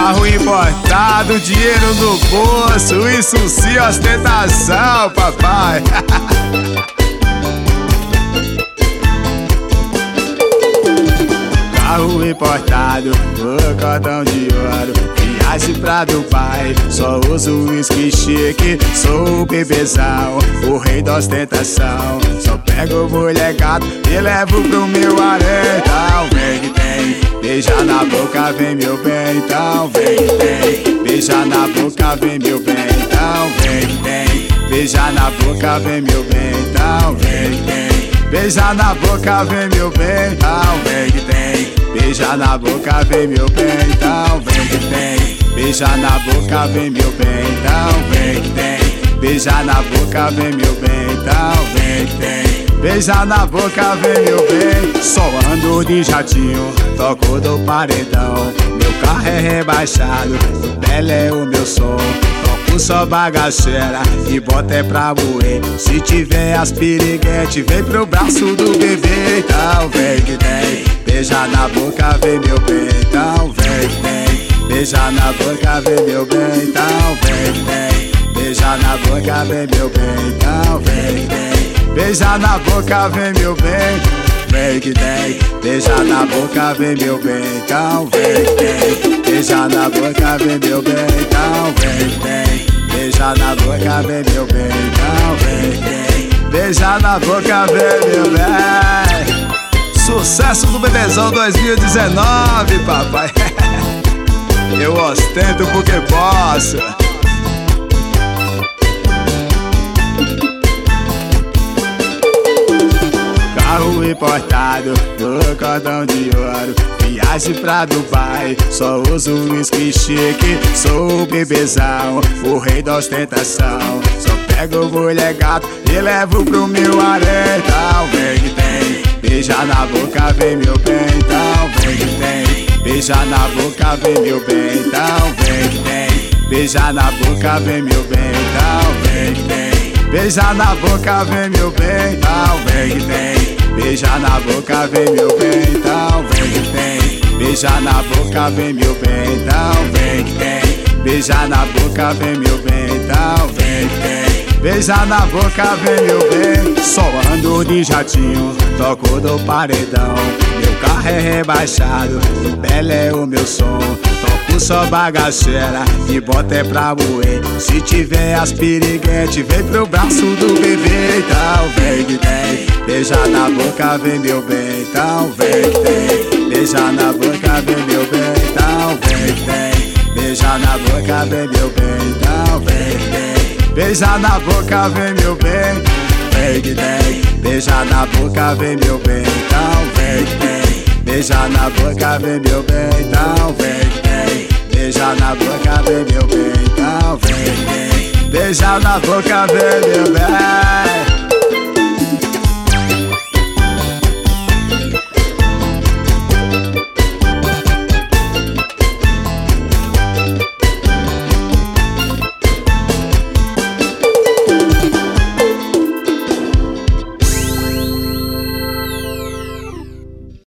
Carro importado, dinheiro no bolso, isso sim ostentação, papai. Carro importado, cordão de ouro, viagem pra Dubai, só uso uísque chique, sou o bebezão, o rei da ostentação. Só pego mulher gato e levo pro meu harém. Então vem que tem, beija na boca, vem meu bem. Então vem que tem, beija na boca, vem meu bem. Então vem que tem, beija na boca, vem meu bem. Então vem que tem, beija na boca, vem meu bem. Então vem que tem, beija na boca, vem meu bem. Então vem que tem, beija na boca, vem meu bem. Então vem que tem, beija na boca, vem meu bem. Então vem que tem, beija na boca, vem meu bem. Só ando de jatinho, toco do paredão. Meu carro é rebaixado, o Bela é o meu som. Toco só bagaceira e bota é pra moer. Se tiver as piriguete, vem pro braço do bebê. Então vem que tem, beija na boca, vem meu bem. Então vem que tem, beija na boca, vem meu bem. Então vem que tem, beija na boca, vem meu bem. Então vem que tem, beija na boca, vem meu bem. Vem que tem, beija na boca, vem meu bem. Então vem que tem, beija na boca, vem meu bem. Então vem que tem, beija na boca, vem meu bem. Então vem que tem, beija na boca, vem meu bem. Sucesso do Bebezão 2019, papai. Eu ostento porque posso. Carro importado, cordão de ouro, viagem pra Dubai, só uso uísque chique, sou o bebezão, o rei da ostentação. Só pego mulher gato e levo pro meu harém. Então vem que tem, beija na boca, vem meu bem. Então vem que tem, beija na boca, vem meu bem. Então vem que tem, beija na boca, vem meu bem. Então vem que tem, beija na boca, vem meu bem. Então vem que tem, beija na boca, vem meu bem. Então vem que tem, beija na boca, vem meu bem. Então vem que tem, beija na boca, vem meu bem. Então vem que tem, beija na boca, vem meu bem. Só ando de jatinho, toco do paredão. Meu carro é rebaixado, o Bela é o meu som. Toco só bagaceira e bota é pra moer. Se tiver as piriguete, vem pro braço do bebê. Então vem que tem, beija na boca, vem meu bem. Então vem que tem, beija na boca, vem meu bem. Então vem que tem, beija na boca, vem meu bem. Então vem que tem, beija na boca, vem meu bem. Vem que tem, beija na boca, vem meu bem. Então vem que tem, beija na boca, vem meu bem. Então vem que tem, beija na boca, vem meu bem. Então vem que tem, beija na boca, vem meu bem.